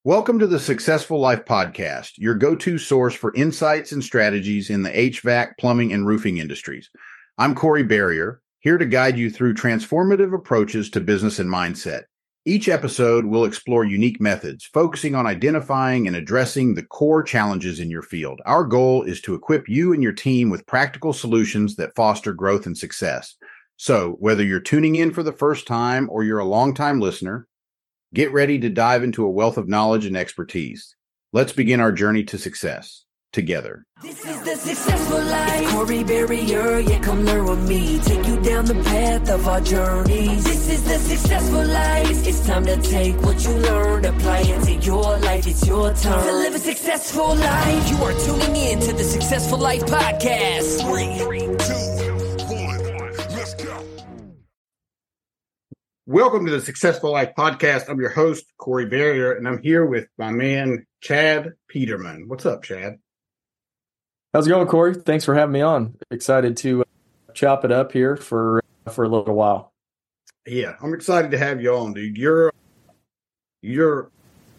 Welcome to the Successful Life Podcast, your go-to source for insights and strategies in the HVAC, plumbing, and roofing industries. I'm Corey Barrier, here to guide you through transformative approaches to business and mindset. Each episode will explore unique methods, focusing on identifying and addressing the core challenges in your field. Our goal is to equip you and your team with practical solutions that foster growth and success. So, whether you're tuning in for the first time or you're a longtime listener, get ready to dive into a wealth of knowledge and expertise. Let's begin our journey to success together. This is the Successful Life. Corey Barrier, yeah, come learn with me. Take you down the path of our journeys. This is the Successful Life. It's time to take what you learned, apply it to your life. It's your turn to live a successful life. You are tuning in to the Successful Life Podcast. 3, 2, 1, let's go. Welcome to the Successful Life Podcast. I'm your host, Corey Barrier, and I'm here with my man, Chad Peterman. What's up, Chad? How's it going, Corey? Thanks for having me on. Excited to chop it up here for a little while. Yeah, I'm excited to have you on, dude. You're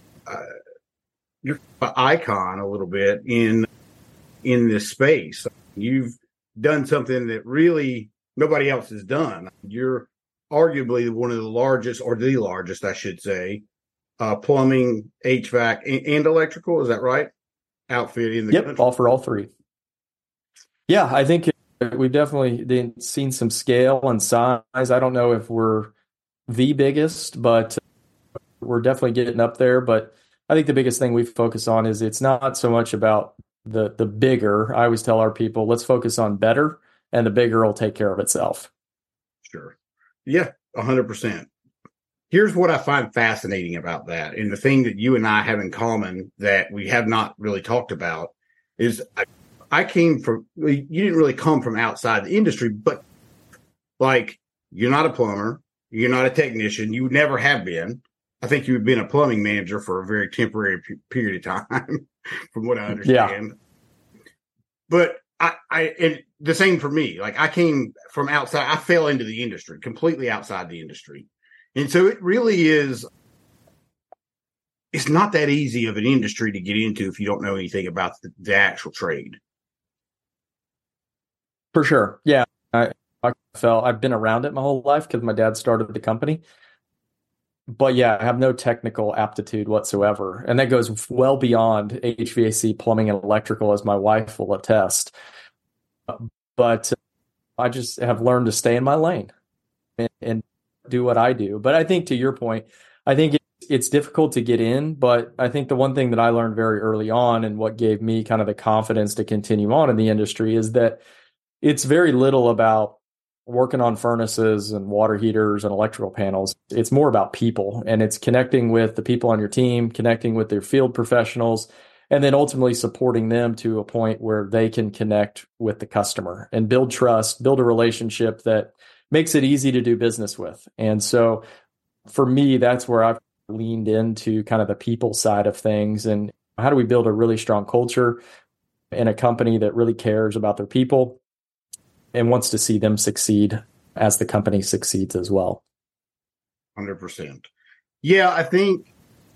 an icon a little bit in this space. You've done something that really nobody else has done. You're arguably one of the largest, or the largest, I should say, plumbing, HVAC, and electrical. Is that right? Outfit in the country. Yep, offer all three. Yeah, I think we've definitely seen some scale and size. I don't know if we're the biggest, but we're definitely getting up there. But I think the biggest thing we focus on is it's not so much about the bigger. I always tell our people, let's focus on better, and the bigger will take care of itself. Sure. Yeah, 100%. Here's what I find fascinating about that, and the thing that you and I have in common that we have not really talked about is I came from, you didn't really come from outside the industry, but like, you're not a plumber, you're not a technician, you never have been. I think you've been a plumbing manager for a very temporary period of time, from what I understand. Yeah. But and the same for me. Like, I came from outside, I fell into the industry, completely outside the industry. And so it really is, it's not that easy of an industry to get into if you don't know anything about the actual trade. For sure. Yeah. I've been around it my whole life because my dad started the company. But yeah, I have no technical aptitude whatsoever. And that goes well beyond HVAC, plumbing, and electrical, as my wife will attest. But I just have learned to stay in my lane and do what I do. But I think, to your point, I think it's difficult to get in. But I think the one thing that I learned very early on, and what gave me kind of the confidence to continue on in the industry, is that it's very little about working on furnaces and water heaters and electrical panels. It's more about people, and it's connecting with the people on your team, connecting with their field professionals, and then ultimately supporting them to a point where they can connect with the customer and build trust, build a relationship that makes it easy to do business with. And so for me, that's where I've leaned into kind of the people side of things. And how do we build a really strong culture in a company that really cares about their people and wants to see them succeed as the company succeeds as well? 100%. Yeah, I think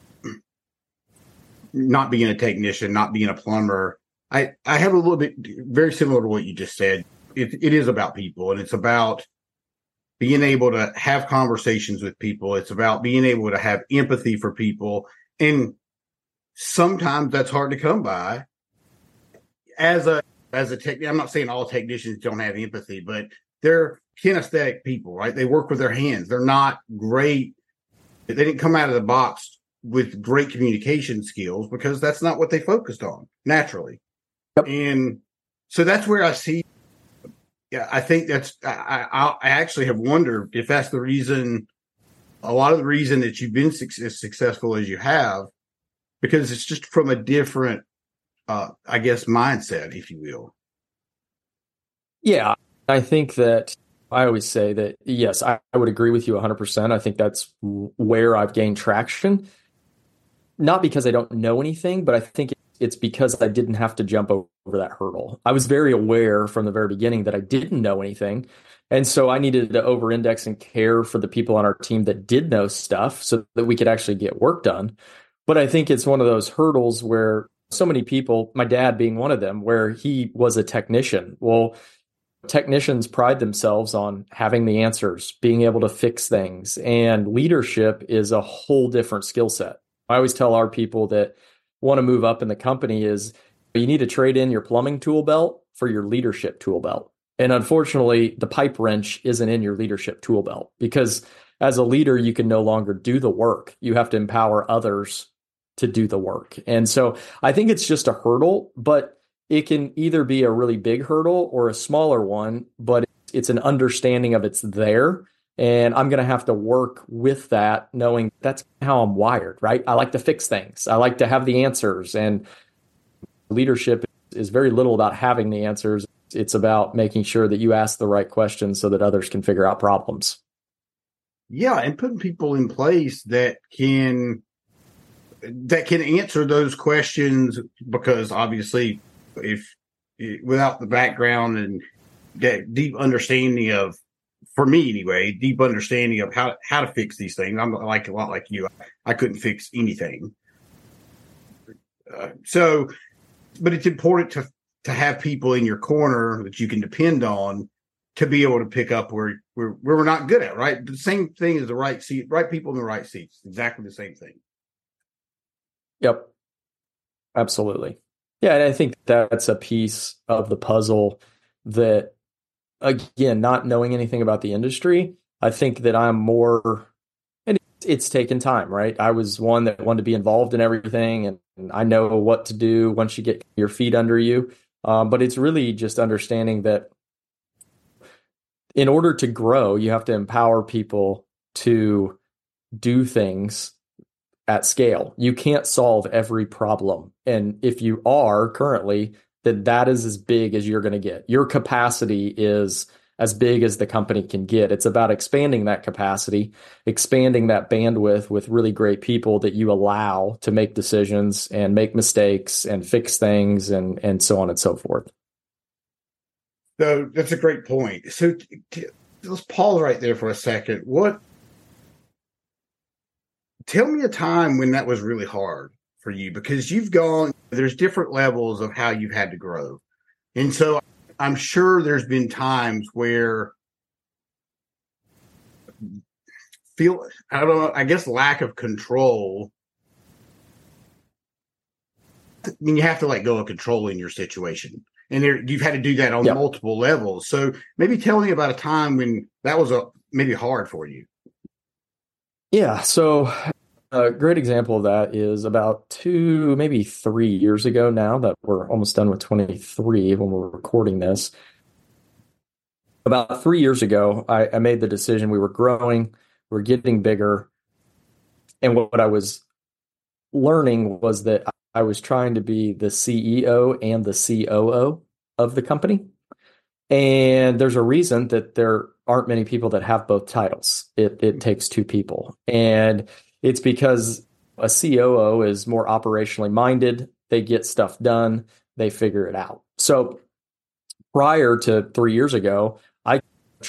not being a technician, not being a plumber, I have a little bit very similar to what you just said. It is about people, and it's about being able to have conversations with people. It's about being able to have empathy for people. And sometimes that's hard to come by as a tech. I'm not saying all technicians don't have empathy, but they're kinesthetic people, right? They work with their hands. They're not great. They didn't come out of the box with great communication skills because that's not what they focused on naturally. Yep. And so that's where I see, yeah, I think that's, I actually have wondered if that's the reason, a lot of the reason that you've been as successful as you have, because it's just from a different, I guess, mindset, if you will. Yeah, I think that I always say that, yes, I would agree with you 100%. I think that's where I've gained traction. Not because I don't know anything, but I think it's because I didn't have to jump over that hurdle. I was very aware from the very beginning that I didn't know anything. And so I needed to over-index and care for the people on our team that did know stuff so that we could actually get work done. But I think it's one of those hurdles where so many people, my dad being one of them, where he was a technician. Well, technicians pride themselves on having the answers, being able to fix things, and leadership is a whole different skill set. I always tell our people that want to move up in the company is you need to trade in your plumbing tool belt for your leadership tool belt. And unfortunately, the pipe wrench isn't in your leadership tool belt because as a leader, you can no longer do the work. You have to empower others to do the work. And so I think it's just a hurdle, but it can either be a really big hurdle or a smaller one, but it's an understanding of it's there. And I'm going to have to work with that, knowing that's how I'm wired, right? I like to fix things. I like to have the answers. And leadership is very little about having the answers. It's about making sure that you ask the right questions so that others can figure out problems. Yeah, and putting people in place that can answer those questions, because obviously if without the background and that deep understanding of, for me anyway, deep understanding of how to fix these things. I'm like a lot like you. I couldn't fix anything. But it's important to have people in your corner that you can depend on to be able to pick up where we're not good at, right? The same thing as the right seat, right people in the right seats. Exactly the same thing. Yep. Absolutely. Yeah. And I think that's a piece of the puzzle that, again, not knowing anything about the industry, I think that I'm more, and it's taken time, right? I was one that wanted to be involved in everything, and I know what to do once you get your feet under you. But it's really just understanding that in order to grow, you have to empower people to do things at scale. You can't solve every problem. And if you are currently, then that is as big as you're going to get. Your capacity is as big as the company can get. It's about expanding that capacity, expanding that bandwidth with really great people that you allow to make decisions and make mistakes and fix things and so on and so forth. So that's a great point. So let's pause right there for a second. Tell me a time when that was really hard for you, because there's different levels of how you've had to grow. And so I'm sure there's been times where I guess lack of control. I mean, you have to let go of control in your situation. And you've had to do that on multiple levels. So maybe tell me about a time when that was maybe hard for you. Yeah. So a great example of that is about 2, maybe 3 years ago now that we're almost done with 23 when we're recording this. About 3 years ago, I made the decision. We were growing, we were getting bigger. And what I was learning was that I was trying to be the CEO and the COO of the company. And there's a reason that there aren't many people that have both titles. It takes 2 people. And it's because a COO is more operationally minded. They get stuff done. They figure it out. So prior to 3 years ago, I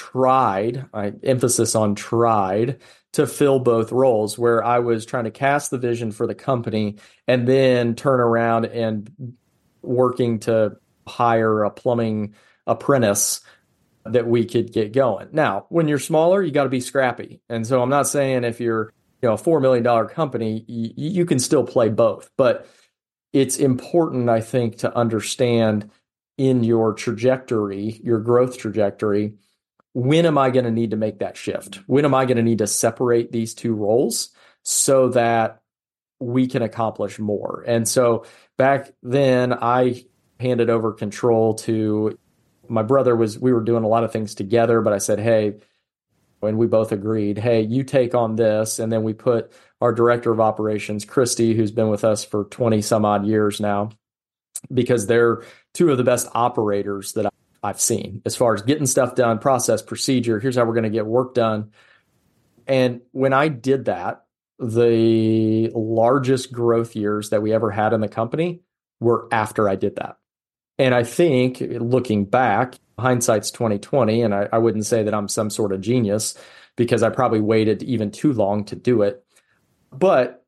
emphasis on tried, to fill both roles, where I was trying to cast the vision for the company and then turn around and working to hire a plumbing apprentice that we could get going. Now, when you're smaller, you got to be scrappy. And so I'm not saying if you're a $4 million company, you can still play both. But it's important, I think, to understand in your trajectory, your growth trajectory, when am I going to need to make that shift? When am I going to need to separate these 2 roles so that we can accomplish more? And so back then, I handed over control to my brother. We were doing a lot of things together, but I said, hey, and we both agreed, hey, you take on this. And then we put our director of operations, Christy, who's been with us for 20 some odd years now, because they're 2 of the best operators that I've seen as far as getting stuff done, process, procedure. Here's how we're going to get work done. And when I did that, the largest growth years that we ever had in the company were after I did that. And I think looking back, hindsight's 2020, and I wouldn't say that I'm some sort of genius because I probably waited even too long to do it. But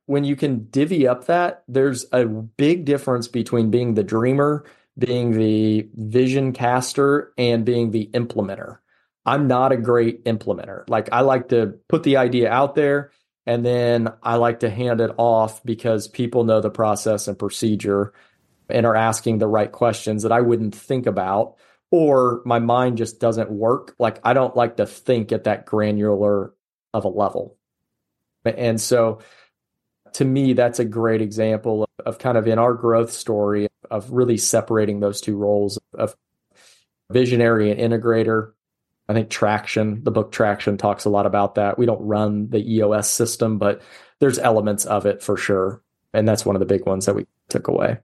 when you can divvy up that, there's a big difference between being the dreamer, being the vision caster, and being the implementer. I'm not a great implementer. Like, I like to put the idea out there, and then I like to hand it off because people know the process and procedure and are asking the right questions that I wouldn't think about, or my mind just doesn't work. Like, I don't like to think at that granular of a level. And so to me, that's a great example of kind of in our growth story of really separating those two roles of visionary and integrator. I think Traction, the book Traction, talks a lot about that. We don't run the EOS system, but there's elements of it for sure. And that's one of the big ones that we took away.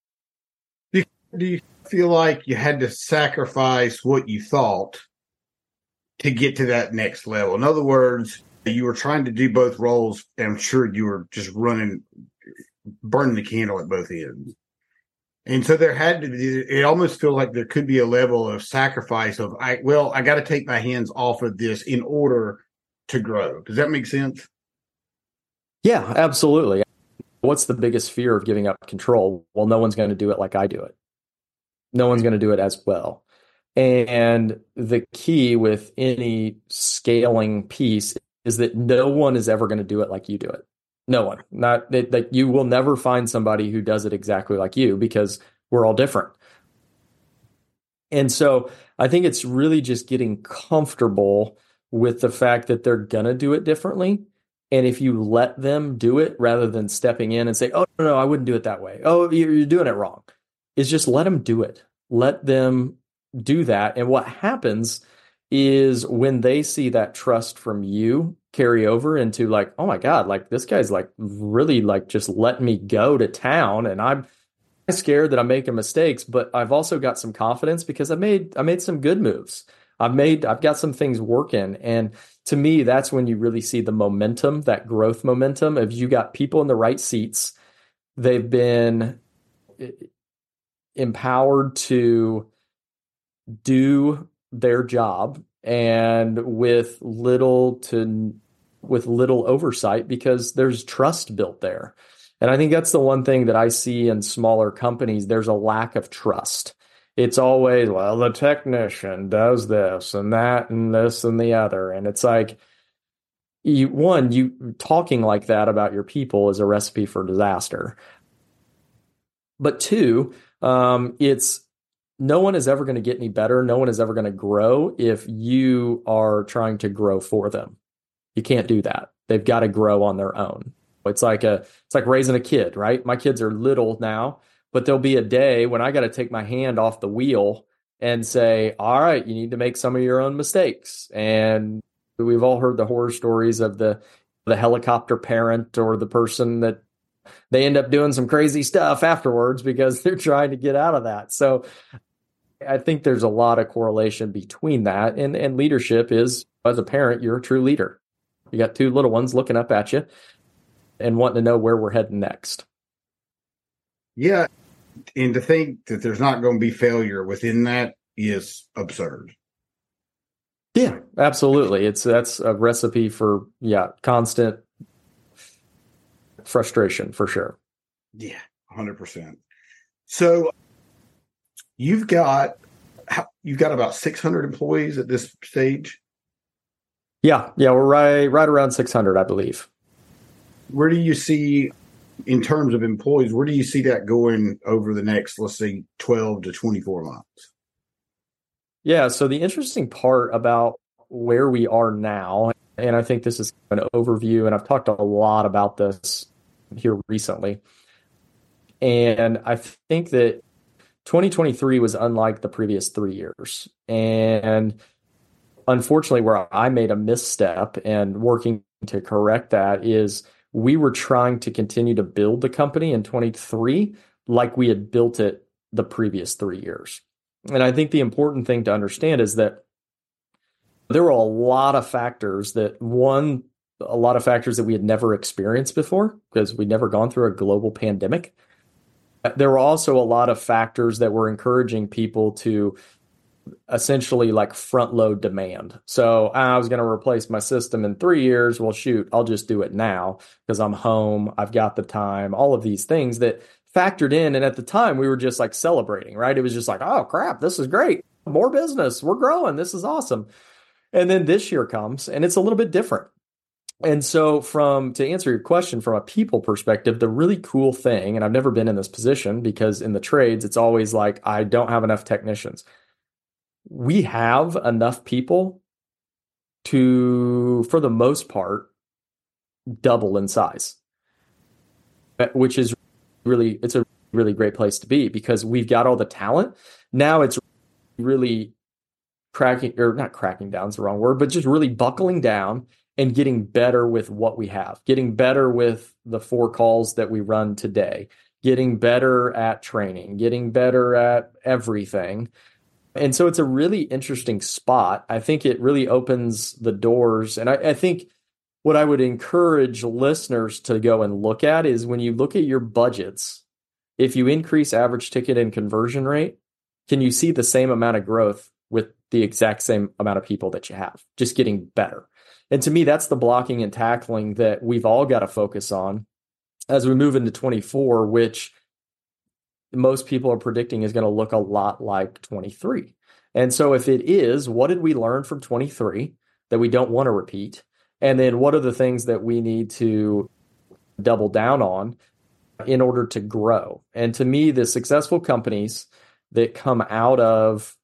Do you feel like you had to sacrifice what you thought to get to that next level? In other words, you were trying to do both roles, and I'm sure you were just burning the candle at both ends. And so there had to be, it almost feels like there could be a level of sacrifice of, I got to take my hands off of this in order to grow. Does that make sense? Yeah, absolutely. What's the biggest fear of giving up control? Well, no one's going to do it like I do it. No one's going to do it as well. And the key with any scaling piece is that no one is ever going to do it like you do it. No one. Not that you will never find somebody who does it exactly like you, because we're all different. And so I think it's really just getting comfortable with the fact that they're going to do it differently. And if you let them do it rather than stepping in and say, oh, no, I wouldn't do it that way. Oh, you're doing it wrong. Is just let them do it. Let them do that. And what happens is when they see that trust from you carry over into like, oh my God, like this guy's like really like just let me go to town, and I'm scared that I'm making mistakes, but I've also got some confidence because I made some good moves. I've got some things working. And to me, that's when you really see the momentum, that growth momentum of you got people in the right seats. They've been empowered to do their job, and with little oversight, because there's trust built there. And I think that's the one thing that I see in smaller companies. There's a lack of trust. It's always, well, the technician does this and that and this and the other. And it's like, you talking like that about your people is a recipe for disaster. But two, it's no one is ever going to get any better. No one is ever going to grow if you are trying to grow for them. You can't do that. They've got to grow on their own. It's like raising a kid, right? My kids are little now, but there'll be a day when I got to take my hand off the wheel and say, all right, you need to make some of your own mistakes. And we've all heard the horror stories of the helicopter parent, or the person that they end up doing some crazy stuff afterwards because they're trying to get out of that. So I think there's a lot of correlation between that and leadership is, as a parent, you're a true leader. You got two little ones looking up at you and wanting to know where we're heading next. Yeah. And to think that there's not going to be failure within that is absurd. Yeah, absolutely. That's a recipe for, constant frustration for sure. Yeah, 100%. So you've got about 600 employees at this stage. Yeah, we're right around 600, I believe. Where do you see, in terms of employees, where do you see that going over the next, let's say, 12 to 24 months? Yeah, so the interesting part about where we are now, and I think this is an overview, and I've talked a lot about this here recently, and I think that 2023 was unlike the previous 3 years. And unfortunately, where I made a misstep and working to correct that is we were trying to continue to build the company in 23 like we had built it the previous 3 years. And I think the important thing to understand is that there were a lot of factors that we had never experienced before because we'd never gone through a global pandemic. There were also a lot of factors that were encouraging people to essentially like front load demand. So I was going to replace my system in 3 years. Well, shoot, I'll just do it now because I'm home. I've got the time, all of these things that factored in. And at the time we were just like celebrating, right? It was just like, oh crap, this is great. More business. We're growing. This is awesome. And then this year comes and it's a little bit different. And so to answer your question from a people perspective, the really cool thing, and I've never been in this position because in the trades, it's always like, I don't have enough technicians. We have enough people to, for the most part, double in size, which is it's a really great place to be because we've got all the talent. Now it's really not cracking down is the wrong word, but just really buckling down and getting better with what we have, getting better with the 4 calls that we run today, getting better at training, getting better at everything. And so it's a really interesting spot. I think it really opens the doors. And I think what I would encourage listeners to go and look at is when you look at your budgets, if you increase average ticket and conversion rate, can you see the same amount of growth with the exact same amount of people that you have, just getting better? And to me, that's the blocking and tackling that we've all got to focus on as we move into 24, which most people are predicting is going to look a lot like 23. And so if it is, what did we learn from 23 that we don't want to repeat? And then what are the things that we need to double down on in order to grow? And to me, the successful companies that come out of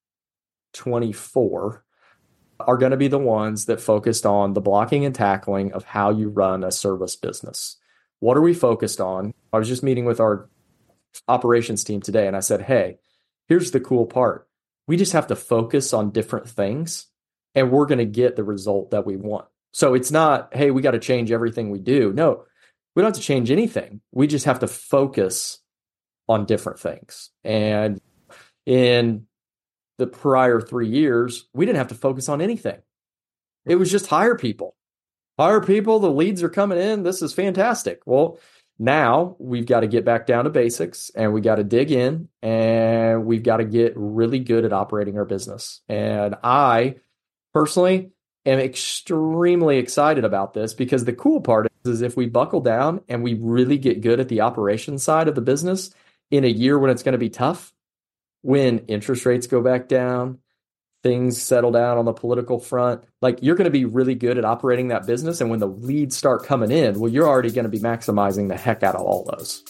24 are going to be the ones that focused on the blocking and tackling of how you run a service business. What are we focused on? I was just meeting with our operations team today, and I said, hey, here's the cool part. We just have to focus on different things, and we're going to get the result that we want. So it's not, hey, we got to change everything we do. No, we don't have to change anything. We just have to focus on different things. And in the prior 3 years, we didn't have to focus on anything. It was just hire people. Hire people, the leads are coming in. This is fantastic. Well, now we've got to get back down to basics and we got to dig in and we've got to get really good at operating our business. And I personally am extremely excited about this because the cool part is if we buckle down and we really get good at the operations side of the business in a year when it's going to be tough, when interest rates go back down, things settle down on the political front, like you're going to be really good at operating that business. And when the leads start coming in, well, you're already going to be maximizing the heck out of all those.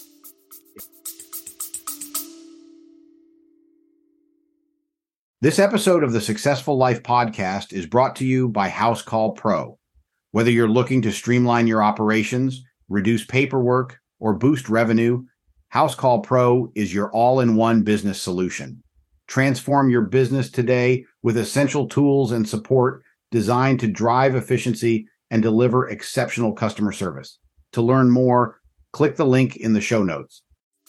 This episode of the Successful Life podcast is brought to you by House Call Pro. Whether you're looking to streamline your operations, reduce paperwork, or boost revenue, House Call Pro is your all-in-one business solution. Transform your business today with essential tools and support designed to drive efficiency and deliver exceptional customer service. To learn more, click the link in the show notes.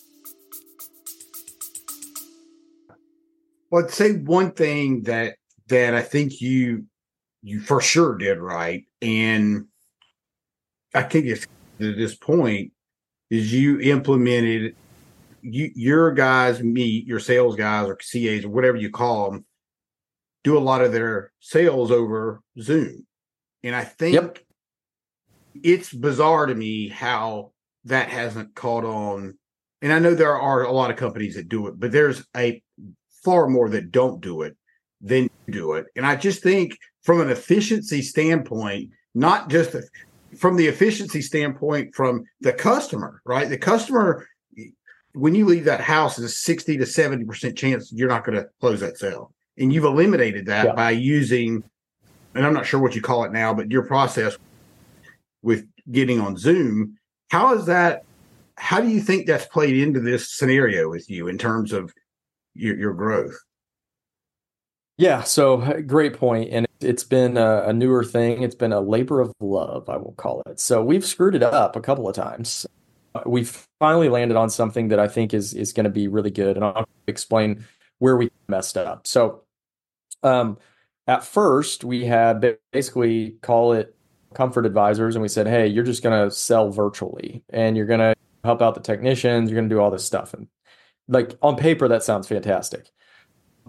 Well, I'd say one thing that I think you for sure did right, and I think it's at this point, is you implemented your guys your sales guys or CAs or whatever you call them, do a lot of their sales over Zoom. And I think it's bizarre to me how that hasn't caught on. And I know there are a lot of companies that do it, but there's a far more that don't do it than do it. And I just think from an efficiency standpoint, not just from the efficiency standpoint from the customer, right? The customer, when you leave that house, is a 60 to 70% chance you're not going to close that sale. And you've eliminated that by using, and I'm not sure what you call it now, but your process with getting on Zoom. How do you think that's played into this scenario with you in terms of your growth? Yeah, so great point. And it's been a newer thing. It's been a labor of love, I will call it. So we've screwed it up a couple of times. We've finally landed on something that I think is going to be really good. And I'll explain where we messed up. So at first, we had basically call it comfort advisors. And we said, hey, you're just going to sell virtually. And you're going to help out the technicians. You're going to do all this stuff. And like on paper, that sounds fantastic.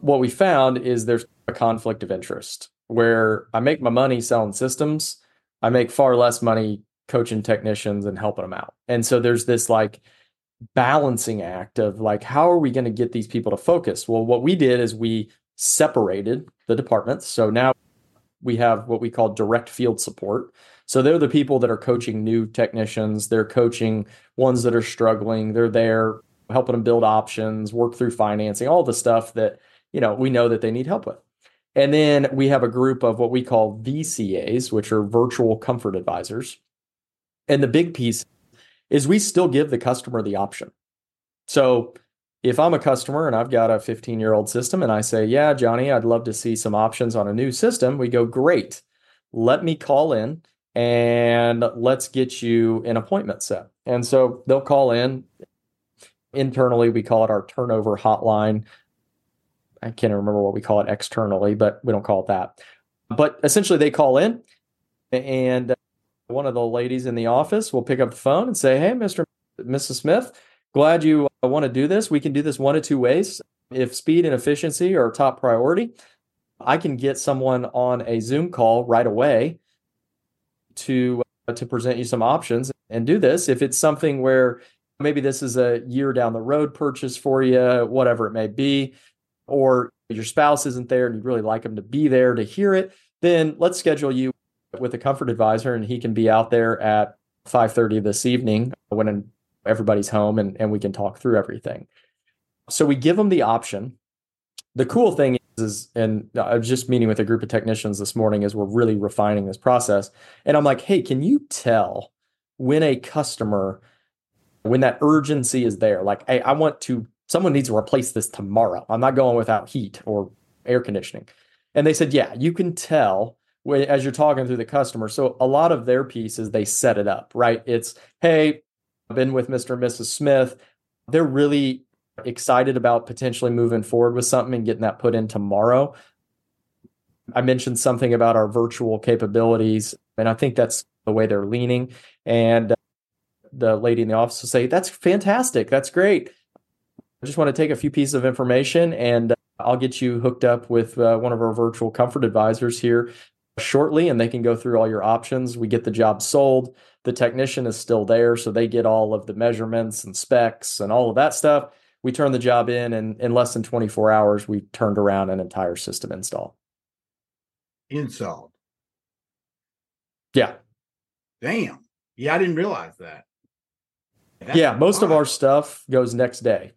what we found is there's a conflict of interest where I make my money selling systems. I make far less money coaching technicians and helping them out. And so there's this like balancing act of like, how are we going to get these people to focus? Well, what we did is we separated the departments. So now we have what we call direct field support. So they're the people that are coaching new technicians. They're coaching ones that are struggling. They're there helping them build options, work through financing, all the stuff that, we know that they need help with. And then we have a group of what we call VCAs, which are virtual comfort advisors. And the big piece is we still give the customer the option. So if I'm a customer and I've got a 15-year-old system and I say, yeah, Johnny, I'd love to see some options on a new system, we go, great. Let me call in and let's get you an appointment set. And so they'll call in. Internally, we call it our turnover hotline. I can't remember what we call it externally, but we don't call it that. But essentially, they call in and one of the ladies in the office will pick up the phone and say, hey, Mrs. Smith, glad you want to do this. We can do this one of two ways. If speed and efficiency are top priority, I can get someone on a Zoom call right away to present you some options and do this. If it's something where maybe this is a year down the road purchase for you, whatever it may be, or your spouse isn't there and you'd really like them to be there to hear it, then let's schedule you with a comfort advisor and he can be out there at 5:30 this evening when everybody's home and we can talk through everything. So we give them the option. The cool thing is, and I was just meeting with a group of technicians this morning as we're really refining this process. And I'm like, hey, can you tell when a customer, when that urgency is there, like, hey, someone needs to replace this tomorrow. I'm not going without heat or air conditioning. And they said, yeah, you can tell as you're talking through the customer. So a lot of their pieces, they set it up, right? It's, hey, I've been with Mr. and Mrs. Smith. They're really excited about potentially moving forward with something and getting that put in tomorrow. I mentioned something about our virtual capabilities, and I think that's the way they're leaning. And the lady in the office will say, that's fantastic. That's great. I just want to take a few pieces of information and I'll get you hooked up with one of our virtual comfort advisors here shortly, and they can go through all your options. We get the job sold. The technician is still there, so they get all of the measurements and specs and all of that stuff. We turn the job in, and in less than 24 hours, we turned around an entire system install. Installed. Yeah. Damn. Yeah, I didn't realize that. Most of our stuff goes next day.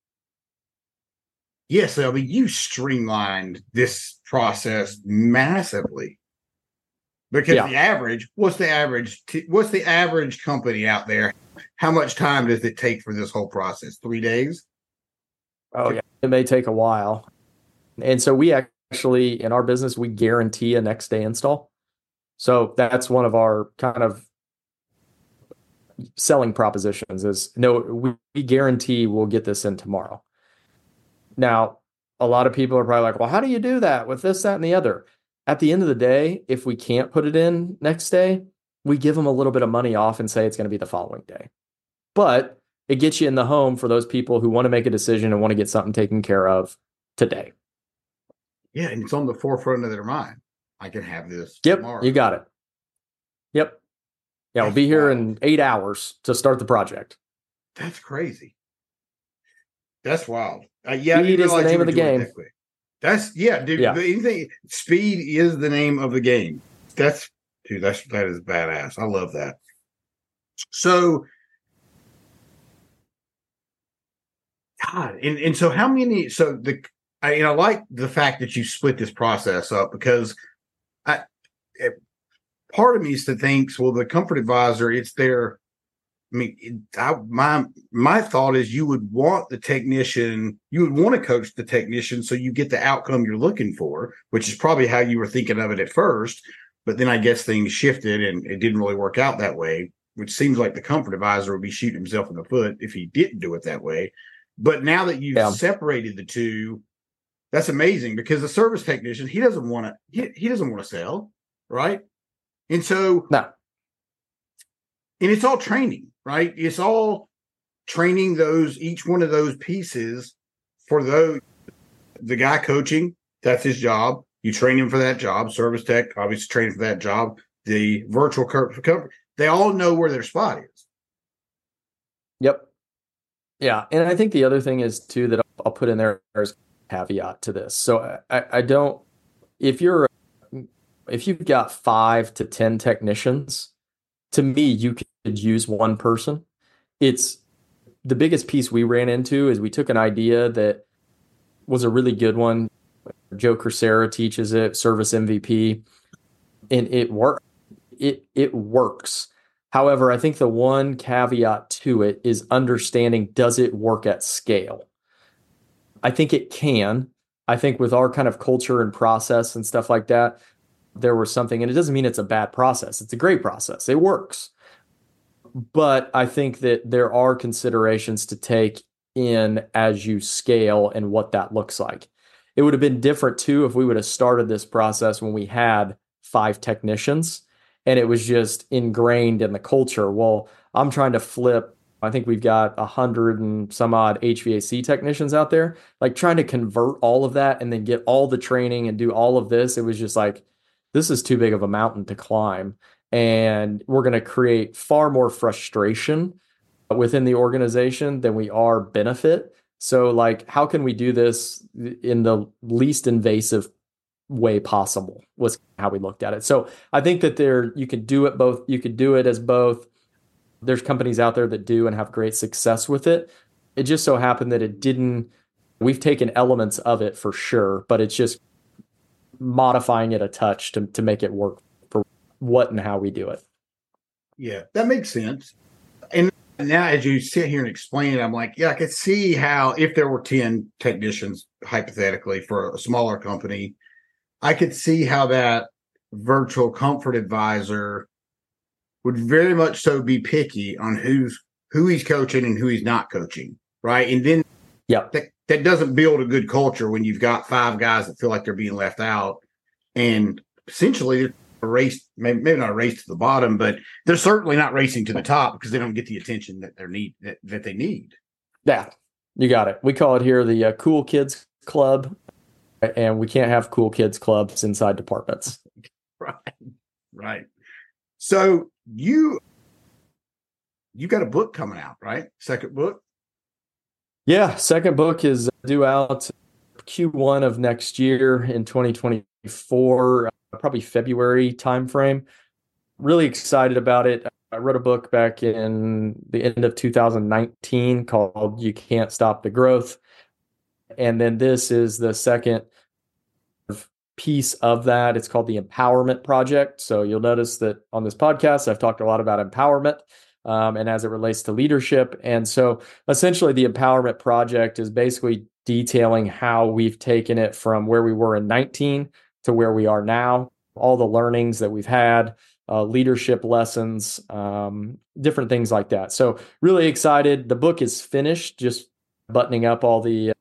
Yes, I mean, you streamlined this process massively. Because what's the average company out there? How much time does it take for this whole process? 3 days? Oh, yeah. It may take a while. And so we actually, in our business, we guarantee a next day install. So that's one of our kind of selling propositions is, no, we guarantee we'll get this in tomorrow. Now, a lot of people are probably like, well, how do you do that with this, that, and the other? At the end of the day, if we can't put it in next day, we give them a little bit of money off and say it's going to be the following day. But it gets you in the home for those people who want to make a decision and want to get something taken care of today. Yeah, and it's on the forefront of their mind. I can have this tomorrow. You got it. Yep. Yeah, we'll be here in 8 hours to start the project. That's crazy. That's wild. Speed is the name of the game. Dude. Yeah. Speed is the name of the game. That is badass. I love that. So, God, and so how many? So I like the fact that you split this process up because part of me is to think, well, the comfort advisor, it's their. I mean, my thought is you would want the technician, you would want to coach the technician so you get the outcome you're looking for, which is probably how you were thinking of it at first. But then I guess things shifted and it didn't really work out that way, which seems like the comfort advisor would be shooting himself in the foot if he didn't do it that way. But now that you've separated the two, that's amazing because the service technician, he doesn't want to sell, right? And so, no. And it's all training, right? It's all training each one of those pieces for the guy coaching, that's his job. You train him for that job. Service tech, obviously training for that job. The virtual company, they all know where their spot is. Yep. Yeah. And I think the other thing is too, that I'll put in there as a caveat to this. So I don't, if you've got 5 to 10 technicians, to me, you could use one person. It's the biggest piece we ran into is we took an idea that was a really good one. Joe Crisera teaches it, Service MVP, and it works. However, I think the one caveat to it is understanding, does it work at scale? I think it can. I think with our kind of culture and process and stuff like that, there was something, and it doesn't mean it's a bad process. It's a great process. It works. But I think that there are considerations to take in as you scale and what that looks like. It would have been different too if we would have started this process when we had 5 technicians and it was just ingrained in the culture. Well, I'm trying to flip. I think we've got 100 and some odd HVAC technicians out there, like trying to convert all of that and then get all the training and do all of this. It was just like, this is too big of a mountain to climb. And we're going to create far more frustration within the organization than we are benefit. So like, how can we do this in the least invasive way possible was how we looked at it. So I think that you could do it both. You could do it as both. There's companies out there that do and have great success with it. It just so happened that it didn't, we've taken elements of it for sure, but it's just modifying it a touch to make it work for what and how we do it. Yeah, that makes sense. And now as you sit here and explain it, I'm like, yeah, I could see how if there were 10 technicians, hypothetically, for a smaller company, I could see how that virtual comfort advisor would very much so be picky on who he's coaching and who he's not coaching, right? And then that doesn't build a good culture when you've got 5 guys that feel like they're being left out, and essentially a race, maybe not a race to the bottom, but they're certainly not racing to the top because they don't get the attention that they need. Yeah, you got it. We call it here the Cool Kids Club, and we can't have cool kids clubs inside departments. Right. So you got a book coming out, right? Second book? Yeah, second book is due out Q1 of next year in 2024, probably February timeframe. Really excited about it. I wrote a book back in the end of 2019 called You Can't Stop the Growth. And then this is the second piece of that. It's called the Empowerment Project. So you'll notice that on this podcast, I've talked a lot about empowerment and as it relates to leadership. And so essentially the Empowerment Project is basically detailing how we've taken it from where we were in 19 to where we are now, all the learnings that we've had, leadership lessons, different things like that. So really excited. The book is finished, just buttoning up all the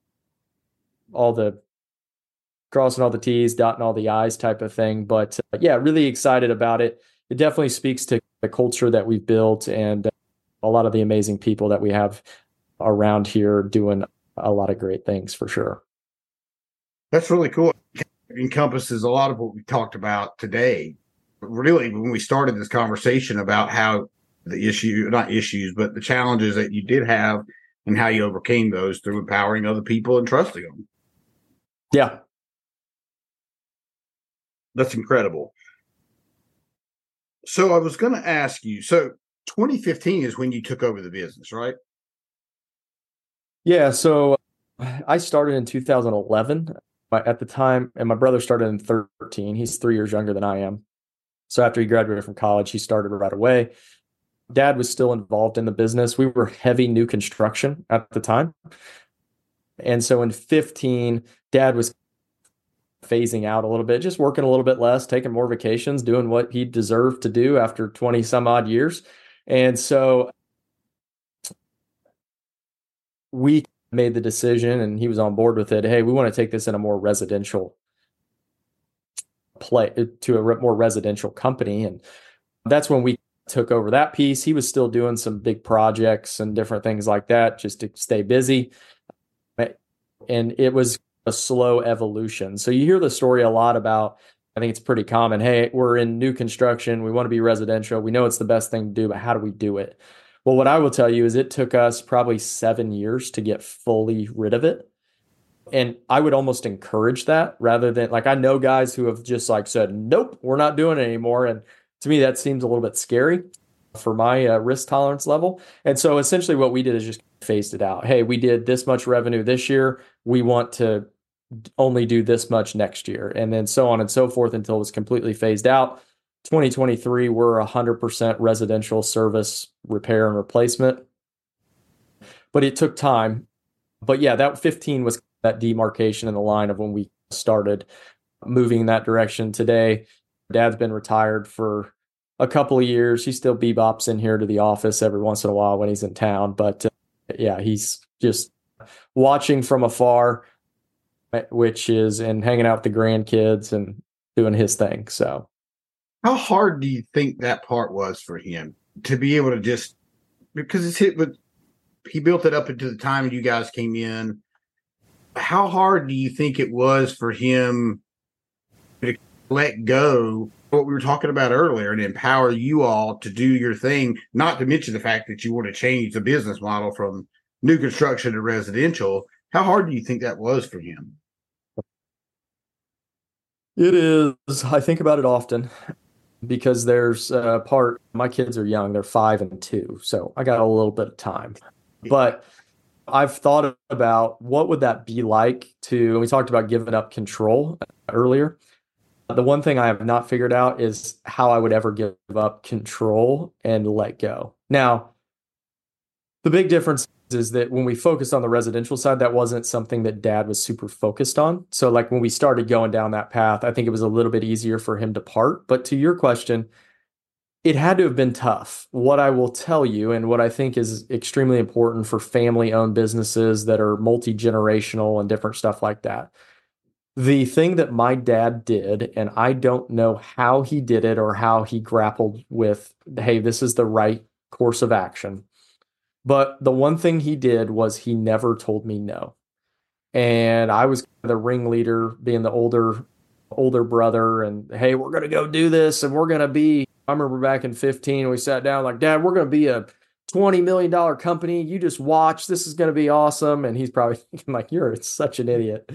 crossing all the T's, dotting all the I's type of thing. But yeah, really excited about it. It definitely speaks to the culture that we've built and a lot of the amazing people that we have around here doing a lot of great things for sure. That's really cool. It encompasses a lot of what we talked about today. Really, when we started this conversation about how not issues, but the challenges that you did have and how you overcame those through empowering other people and trusting them. Yeah. That's incredible. So I was going to ask you, so 2015 is when you took over the business, right? Yeah. So I started in 2011 at the time, and my brother started in 13. He's 3 years younger than I am. So after he graduated from college, he started right away. Dad was still involved in the business. We were heavy new construction at the time. And so in 15, Dad was phasing out a little bit, just working a little bit less, taking more vacations, doing what he deserved to do after 20 some odd years. And so we made the decision, and he was on board with it. Hey, we want to take this in a more residential more residential company. And that's when we took over that piece. He was still doing some big projects and different things like that just to stay busy. And it was a slow evolution. So you hear the story a lot about, I think it's pretty common. Hey, we're in new construction. We want to be residential. We know it's the best thing to do, but how do we do it? Well, what I will tell you is it took us probably 7 years to get fully rid of it. And I would almost encourage that rather than like, I know guys who have just like said, nope, we're not doing it anymore. And to me, that seems a little bit scary for my risk tolerance level. And so essentially what we did is just phased it out. Hey, we did this much revenue this year. We want to only do this much next year. And then so on and so forth until it was completely phased out. 2023, we're 100% residential service repair and replacement. But it took time. But yeah, that 15 was that demarcation in the line of when we started moving in that direction. Today, Dad's been retired for a couple of years. He still bebops in here to the office every once in a while when he's in town. But yeah, he's just watching from afar, and hanging out with the grandkids and doing his thing. So how hard do you think that part was for him to be able to just, because he built it up into the time you guys came in. How hard do you think it was for him to let go what we were talking about earlier and empower you all to do your thing, not to mention the fact that you want to change the business model from new construction to residential? How hard do you think that was for him? It is. I think about it often because there's a part, my kids are young, they're 5 and 2. So I got a little bit of time, but I've thought about what would that be like to, and we talked about giving up control earlier. The one thing I have not figured out is how I would ever give up control and let go. Now, the big difference is that when we focused on the residential side, that wasn't something that Dad was super focused on. So like when we started going down that path, I think it was a little bit easier for him to part. But to your question, it had to have been tough. What I will tell you, and what I think is extremely important for family-owned businesses that are multi-generational and different stuff like that, the thing that my dad did, and I don't know how he did it or how he grappled with, hey, this is the right course of action. But the one thing he did was he never told me no. And I was the ringleader, being the older brother, and hey, we're going to go do this, and we're going to be, I remember back in 15, we sat down like, Dad, we're going to be a $20 million company. You just watch. This is going to be awesome. And he's probably thinking like, you're such an idiot.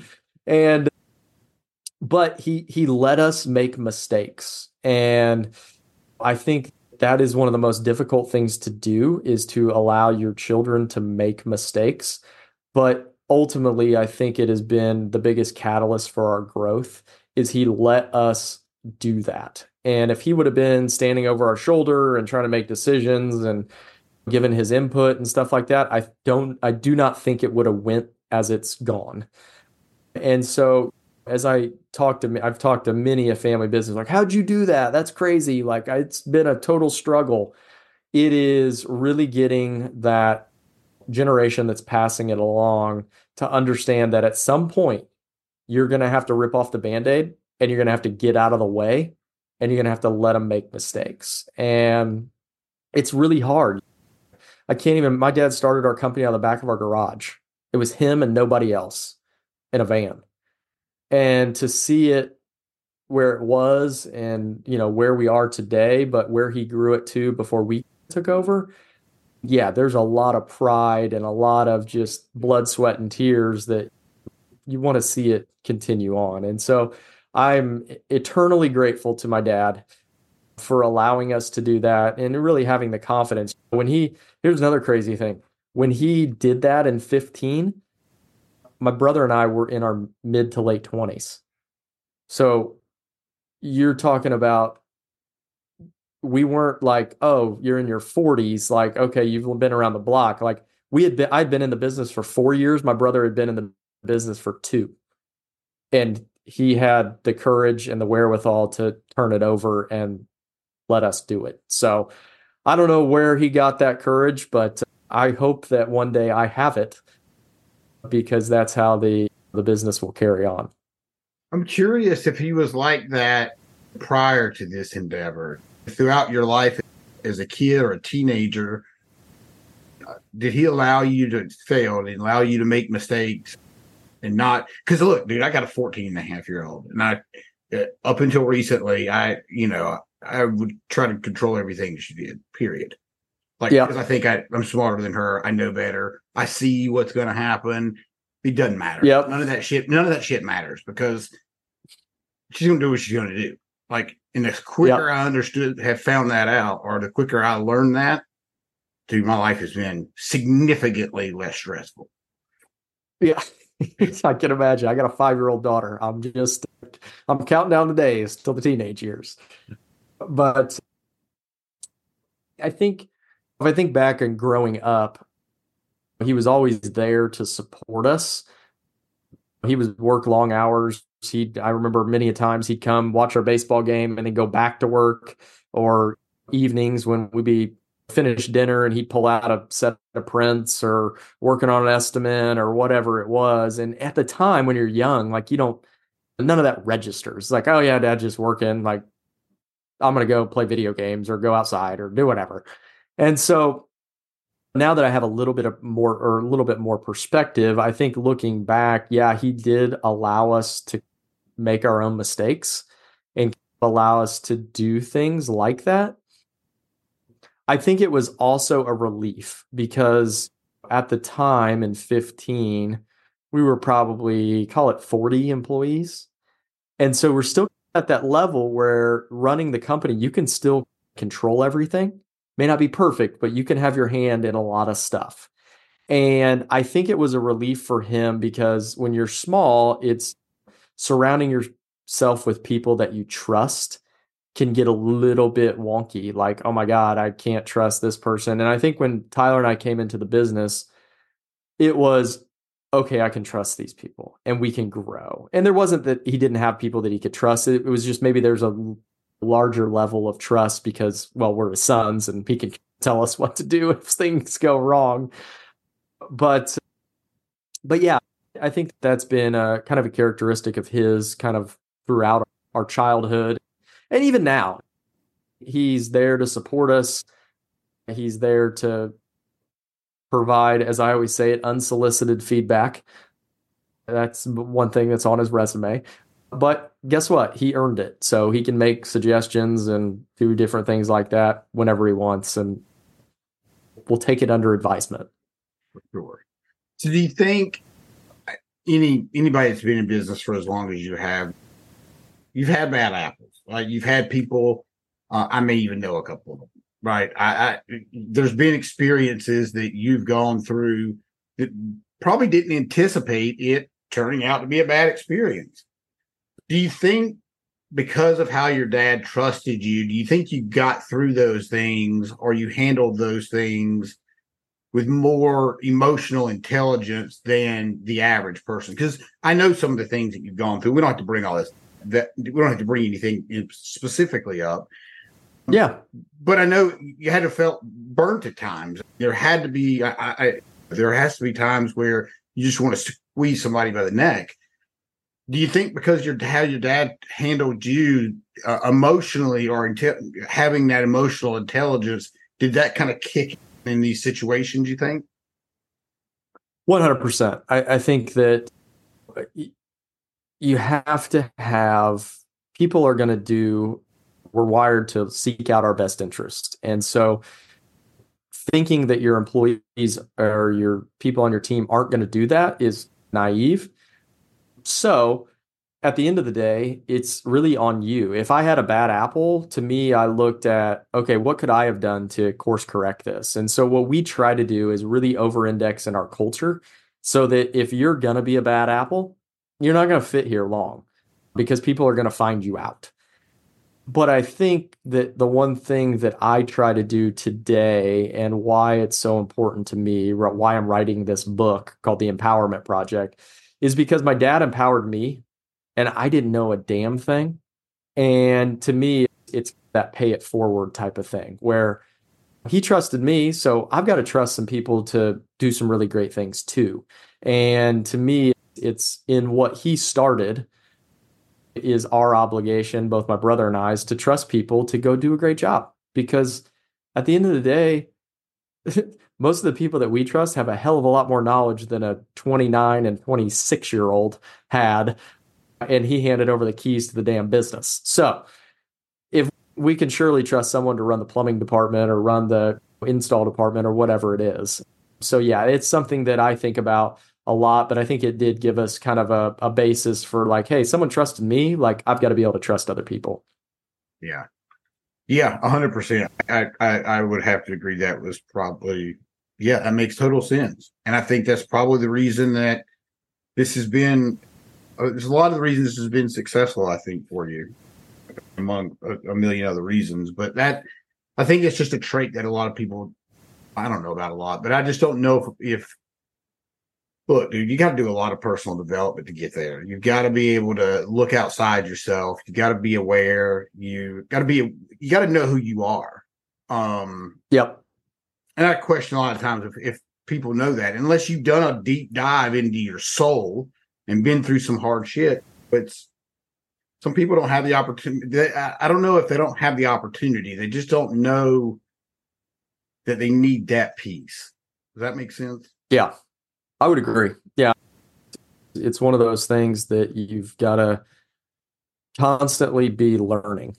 But he let us make mistakes. And I think that is one of the most difficult things to do, is to allow your children to make mistakes. But ultimately, I think it has been the biggest catalyst for our growth, is he let us do that. And if he would have been standing over our shoulder and trying to make decisions and given his input and stuff like that, I do not think it would have went as it's gone. And so as I've talked to many a family business, like, how'd you do that? That's crazy. Like, it's been a total struggle. It is really getting that generation that's passing it along to understand that at some point you're going to have to rip off the Band-Aid, and you're going to have to get out of the way, and you're going to have to let them make mistakes. And it's really hard. My dad started our company on the back of our garage. It was him and nobody else in a van. And to see it where it was, and, where we are today, but where he grew it to before we took over. Yeah, there's a lot of pride and a lot of just blood, sweat, and tears that you want to see it continue on. And so I'm eternally grateful to my dad for allowing us to do that and really having the confidence. Here's another crazy thing. When he did that in 15, my brother and I were in our mid to late 20s. So you're talking about, we weren't like, oh, you're in your 40s. Like, okay, you've been around the block. Like I'd been in the business for 4 years. My brother had been in the business for 2. And he had the courage and the wherewithal to turn it over and let us do it. So I don't know where he got that courage, but I hope that one day I have it, because that's how the business will carry on. I'm curious if he was like that prior to this endeavor. Throughout your life as a kid or a teenager, did he allow you to fail and allow you to make mistakes and not because look, dude, I got a 14-and-a-half-year-old, and I up until recently, I would try to control everything she did. Period. Like, because I think I'm smarter than her. I know better. I see what's going to happen. It doesn't matter. Yep. None of that shit matters because she's going to do what she's going to do. Like, and the quicker I have found that out, or the quicker I learned that, dude, my life has been significantly less stressful. Yeah. I can imagine. I got a 5-year-old daughter. I'm counting down the days till the teenage years. But I think if I think back on growing up, he was always there to support us. He would work long hours. I remember many a times he'd come watch our baseball game and then go back to work, or evenings when we'd be finished dinner and he'd pull out a set of prints or working on an estimate or whatever it was. And at the time when you're young, like none of that registers. Like, oh yeah, Dad's just working. Like, I'm going to go play video games or go outside or do whatever. And so now that I have a little bit more perspective, I think looking back, yeah, he did allow us to make our own mistakes and allow us to do things like that. I think it was also a relief because at the time in 15, we were probably, call it 40 employees. And so we're still at that level where running the company, you can still control everything. May not be perfect, but you can have your hand in a lot of stuff. And I think it was a relief for him because when you're small, it's surrounding yourself with people that you trust can get a little bit wonky. Like, oh my God, I can't trust this person. And I think when Tyler and I came into the business, it was, okay, I can trust these people and we can grow. And there wasn't that he didn't have people that he could trust. It was just maybe there's a larger level of trust because, well, we're his sons and he can tell us what to do if things go wrong. But yeah, I think that's been a kind of a characteristic of his kind of throughout our childhood. And even now, he's there to support us. He's there to provide, as I always say it, unsolicited feedback. That's one thing that's on his resume. But guess what? He earned it. So he can make suggestions and do different things like that whenever he wants. And we'll take it under advisement. For sure. So do you think anybody that's been in business for as long as you have, you've had bad apples, right? You've had people, I may even know a couple of them, right? There's been experiences that you've gone through that probably didn't anticipate it turning out to be a bad experience. Do you think because of how your dad trusted you, do you think you got through those things or you handled those things with more emotional intelligence than the average person? Because I know some of the things that you've gone through. We don't have to bring all this, that we don't have to bring anything specifically up. Yeah. But I know you had to felt burnt at times. There had to be, there has to be times where you just want to squeeze somebody by the neck. Do you think because how your dad handled you emotionally or having that emotional intelligence, did that kind of kick in these situations, you think? 100%. I think that you have to have, people are going to do, we're wired to seek out our best interest. And so thinking that your employees or your people on your team aren't going to do that is naive. So at the end of the day, it's really on you. If I had a bad apple, to me, I looked at, okay, what could I have done to course correct this? And so what we try to do is really over-index in our culture so that if you're going to be a bad apple, you're not going to fit here long because people are going to find you out. But I think that the one thing that I try to do today and why it's so important to me, why I'm writing this book called The Empowerment Project, is because my dad empowered me and I didn't know a damn thing. And to me, it's that pay it forward type of thing where he trusted me. So I've got to trust some people to do some really great things too. And to me, it's in what he started is our obligation, both my brother and I's, to trust people to go do a great job. Because at the end of the day, most of the people that we trust have a hell of a lot more knowledge than a 29 and 26-year-old had, and he handed over the keys to the damn business. So if we can surely trust someone to run the plumbing department or run the install department or whatever it is. So yeah, it's something that I think about a lot, but I think it did give us kind of a basis for like, hey, someone trusted me, like I've got to be able to trust other people. Yeah. Yeah, 100%. I would have to agree that was probably, yeah, that makes total sense. And I think that's probably the reason that this has been, there's a lot of the reasons this has been successful, I think, for you, among a million other reasons. But that, I think it's just a trait that a lot of people, I don't know about a lot, but I just don't know if look, dude, you got to do a lot of personal development to get there. You've got to be able to look outside yourself. You got to be aware. You got to know who you are. Yep. And I question a lot of times if people know that, unless you've done a deep dive into your soul and been through some hard shit. But some people don't have the opportunity. I don't know if they don't have the opportunity. They just don't know that they need that piece. Does that make sense? Yeah. I would agree. Yeah. It's one of those things that you've got to constantly be learning.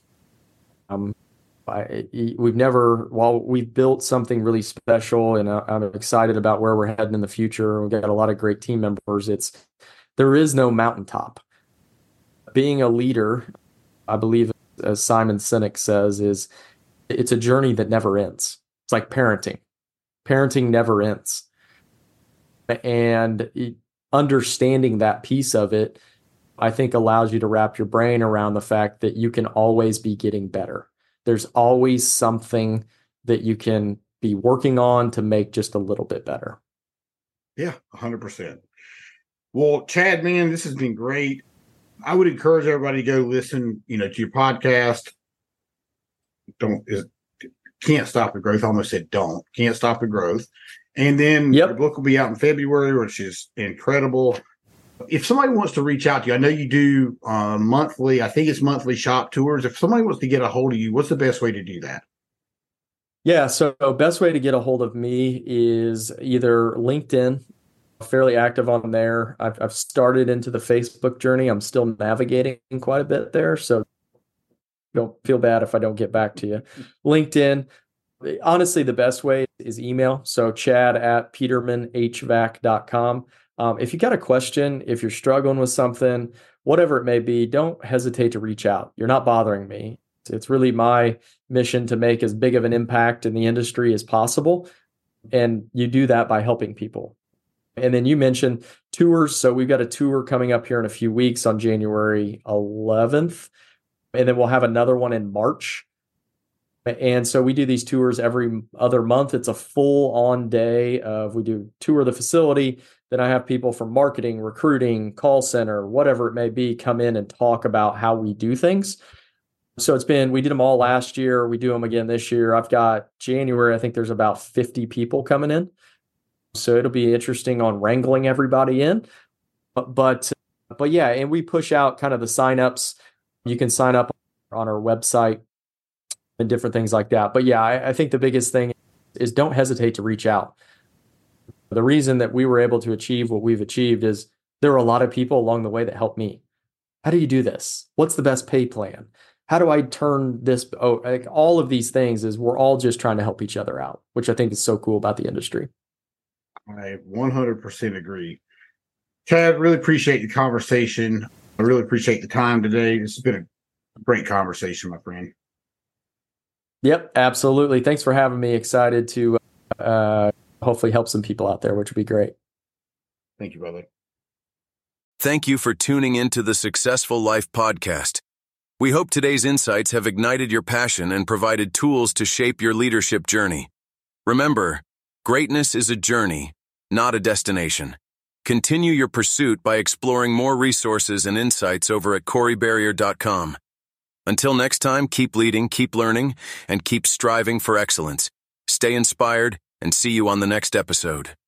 While we've built something really special and I'm excited about where we're heading in the future, we've got a lot of great team members. There is no mountaintop. Being a leader, I believe, as Simon Sinek says, it's a journey that never ends. It's like parenting. Parenting never ends. And understanding that piece of it, I think, allows you to wrap your brain around the fact that you can always be getting better. There's always something that you can be working on to make just a little bit better. Yeah, 100%. Well, Chad, man, this has been great. I would encourage everybody to go listen, to your podcast. Can't Stop the Growth. I almost said Can't Stop the Growth. And then your book will be out in February, which is incredible. If somebody wants to reach out to you, I know you do monthly, I think it's monthly shop tours. If somebody wants to get a hold of you, what's the best way to do that? Yeah, so best way to get a hold of me is either LinkedIn, fairly active on there. I've started into the Facebook journey. I'm still navigating quite a bit there, so don't feel bad if I don't get back to you. LinkedIn. Honestly, the best way is email. So chad@petermanhvac.com. If you got a question, if you're struggling with something, whatever it may be, don't hesitate to reach out. You're not bothering me. It's really my mission to make as big of an impact in the industry as possible. And you do that by helping people. And then you mentioned tours. So we've got a tour coming up here in a few weeks on January 11th. And then we'll have another one in March. And so we do these tours every other month. It's a full-on day we do tour the facility. Then I have people from marketing, recruiting, call center, whatever it may be, come in and talk about how we do things. So we did them all last year. We do them again this year. I've got January, I think there's about 50 people coming in. So it'll be interesting on wrangling everybody in. But yeah, and we push out kind of the signups. You can sign up on our website and different things like that. But yeah, I think the biggest thing is don't hesitate to reach out. The reason that we were able to achieve what we've achieved is there were a lot of people along the way that helped me. How do you do this? What's the best pay plan? How do I turn this? All of these things is we're all just trying to help each other out, which I think is so cool about the industry. I 100% agree. Chad, really appreciate the conversation. I really appreciate the time today. This has been a great conversation, my friend. Yep, absolutely. Thanks for having me. Excited to hopefully help some people out there, which would be great. Thank you, brother. Thank you for tuning into the Successful Life podcast. We hope today's insights have ignited your passion and provided tools to shape your leadership journey. Remember, greatness is a journey, not a destination. Continue your pursuit by exploring more resources and insights over at CoreyBarrier.com. Until next time, keep leading, keep learning, and keep striving for excellence. Stay inspired, and see you on the next episode.